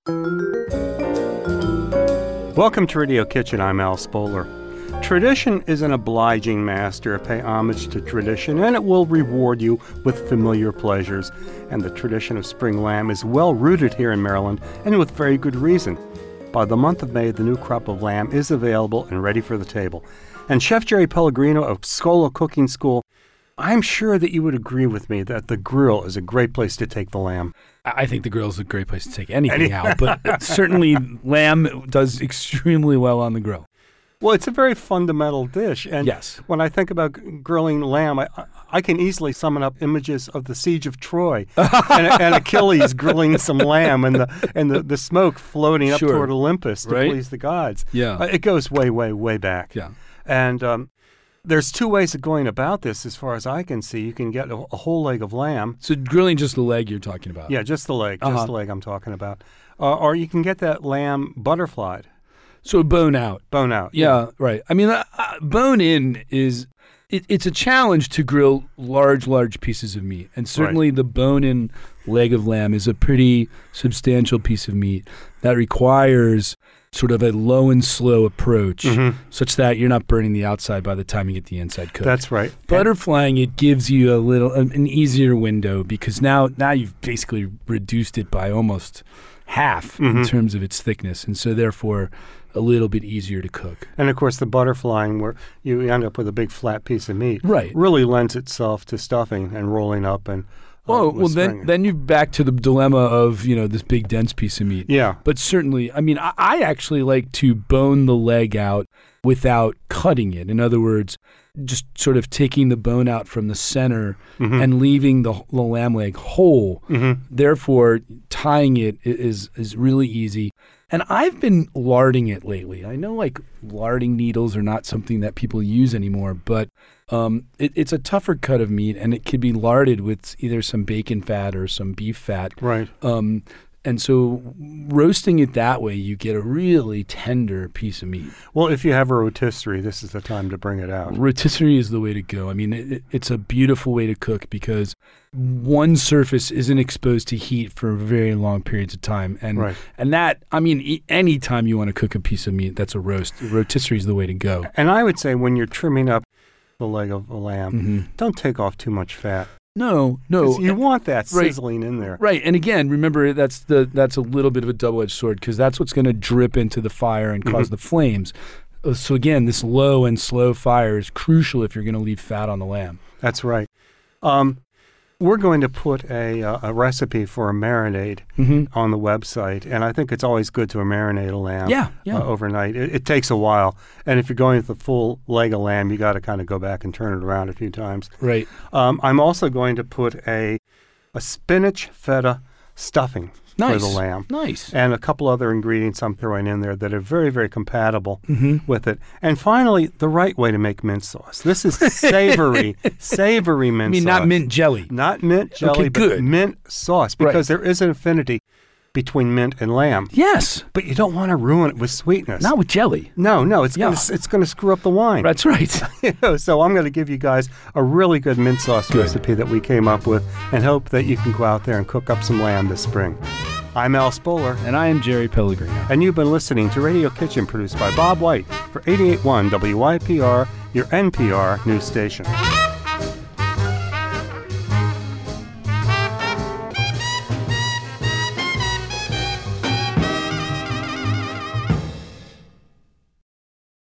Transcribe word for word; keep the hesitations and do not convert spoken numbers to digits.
Welcome to Radio Kitchen. I'm Al Spoler. Tradition is an obliging master. Pay homage to tradition, and it will reward you with familiar pleasures. And the tradition of spring lamb is well rooted here in Maryland, and with very good reason. By the month of May, the new crop of lamb is available and ready for the table. And Chef Jerry Pellegrino of Scola Cooking School, I'm sure that you would agree with me that the grill is a great place to take the lamb. I think the grill is a great place to take anything out, but certainly lamb does extremely well on the grill. Well, it's a very fundamental dish. And yes. When I think about g- grilling lamb, I, I can easily summon up images of the Siege of Troy and, and Achilles grilling some lamb and the and the, the smoke floating up Sure. toward Olympus to Right? please the gods. Yeah. Uh, it goes way, way, way back. Yeah. And um, there's two ways of going about this as far as I can see. You can get a, a whole leg of lamb. So grilling just the leg you're talking about? Yeah, just the leg. Uh-huh. Just the leg I'm talking about. Uh, or you can get that lamb butterflied. So bone out. Bone out. Yeah, right. I mean, uh, uh, bone in is, it, it's a challenge to grill large, large pieces of meat. And certainly Right. the bone-in leg of lamb is a pretty substantial piece of meat that requires sort of a low and slow approach Mhm. such that you're not burning the outside by the time you get the inside cooked. That's right. Butterflying it gives you a little an, an easier window because now now you've basically reduced it by almost half in Mhm. terms of its thickness, and so therefore a little bit easier to cook. And, of course, the butterflying, where you end up with a big flat piece of meat, Right. really lends itself to stuffing and rolling up. And uh, Oh, with well, then stringing. then you're back to the dilemma of, you know, this big, dense piece of meat. Yeah. But certainly, I mean, I, I actually like to bone the leg out without cutting it. In other words, just sort of taking the bone out from the center Mhm. and leaving the, the lamb leg whole. Mhm. Therefore, tying it i- is is really easy. And I've been larding it lately. I know like larding needles are not something that people use anymore, but um, it, it's a tougher cut of meat, and it can be larded with either some bacon fat or some beef fat. Right. Um, and so roasting it that way, you get a really tender piece of meat. Well, if you have a rotisserie, this is the time to bring it out. Rotisserie is the way to go. I mean, it, it- it's a beautiful way to cook because one surface isn't exposed to heat for very long periods of time. And Right. and that, I mean, e- any time you want to cook a piece of meat that's a roast, rotisserie is the way to go. And I would say when you're trimming up the leg of a lamb, Mhm. don't take off too much fat. No, no. 'Cause you want that right. sizzling in there. Right, and again, remember that's the that's a little bit of a double-edged sword because that's what's going to drip into the fire and cause Mhm. the flames. Uh, So again, this low and slow fire is crucial if you're going to leave fat on the lamb. That's right. Um, we're going to put a, uh, a recipe for a marinade Mm-hmm. on the website, and I think it's always good to marinate a lamb Yeah, yeah. uh, overnight. It, it takes a while, and if you're going with the full leg of lamb, you got to kind of go back and turn it around a few times. Right. Um, I'm also going to put a a spinach feta stuffing Nice. for the lamb, Nice. and a couple other ingredients I'm throwing in there that are very, very compatible Mm-hmm. with it. And finally, the right way to make mint sauce. This is savory, savory mint I mean, sauce. not mint jelly. Not mint jelly, Okay, but good. mint sauce, because there is an affinity between mint and lamb. Yes, But you don't want to ruin it with sweetness. not with jelly. No, no, it's Yeah. gonna it's gonna screw up the wine. That's right. So I'm going to give you guys a really good mint sauce Good. recipe that we came up with, and hope that you can go out there and cook up some lamb this spring. I'm Al Spoler, And I am Jerry Pellegrino. and you've been listening to Radio Kitchen, produced by Bob White for eighty-eight point one W Y P R, your N P R news station.